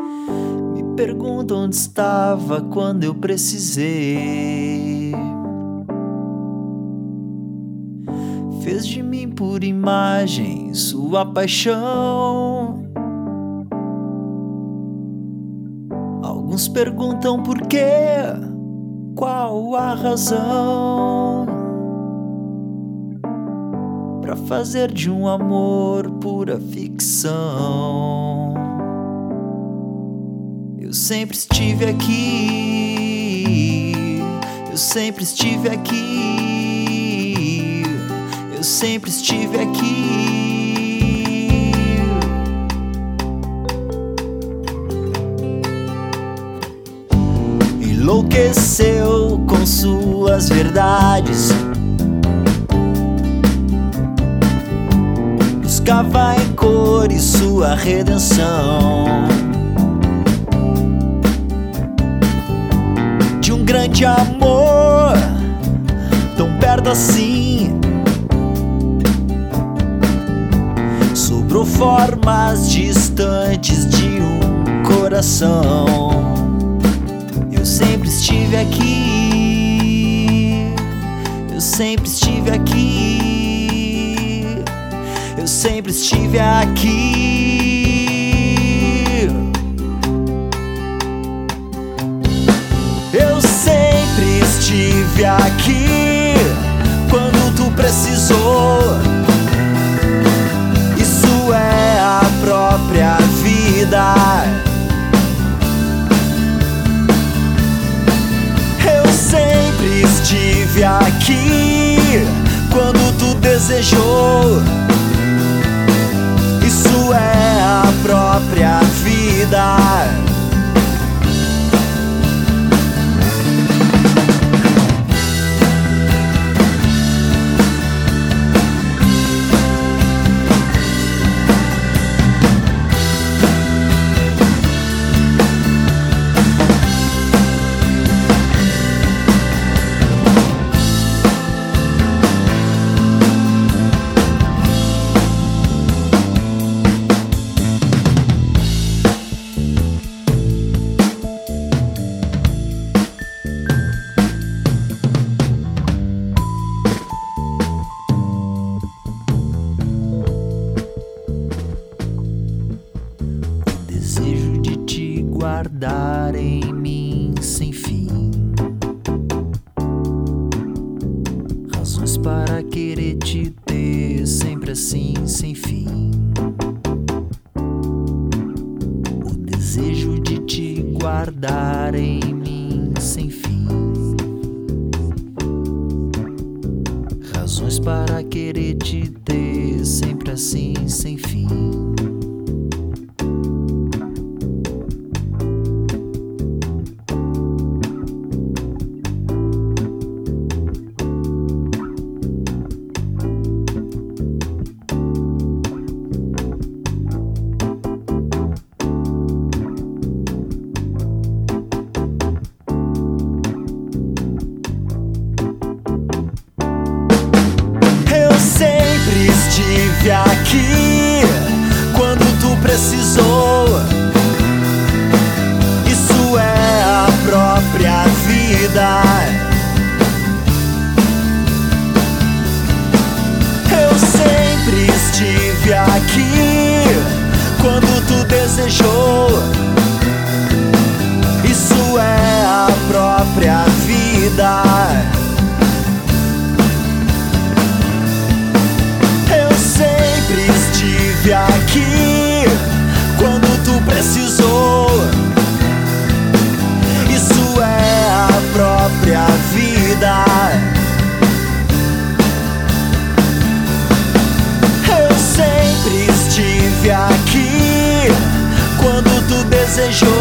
Me pergunto onde estava quando eu precisei. Fez de mim por imagem sua paixão. Alguns perguntam por quê, qual a razão pra fazer de um amor pura ficção. Eu sempre estive aqui, eu sempre estive aqui, eu sempre estive aqui. Enlouqueceu com suas verdades, buscava em cores sua redenção. De um grande amor, tão perto assim, sobrou formas distantes de um coração. Eu sempre estive aqui, eu sempre estive aqui, eu sempre estive aqui. Eu sempre estive aqui quando tu precisou. Isso é a própria vida. Eu sempre estive aqui quando tu desejou. Isso é a própria vida. Desejo de te guardar em mim sem fim, razões para querer te ter sempre assim sem fim. O desejo de te guardar em mim sem fim, razões para querer te ter sempre assim sem fim. Estive aqui quando tu precisou. Isso é a própria vida. Eu sempre estive aqui quando tu desejou. Isso é a própria vida. Estive aqui quando tu precisou. Isso é a própria vida. Eu sempre estive aqui quando tu desejou.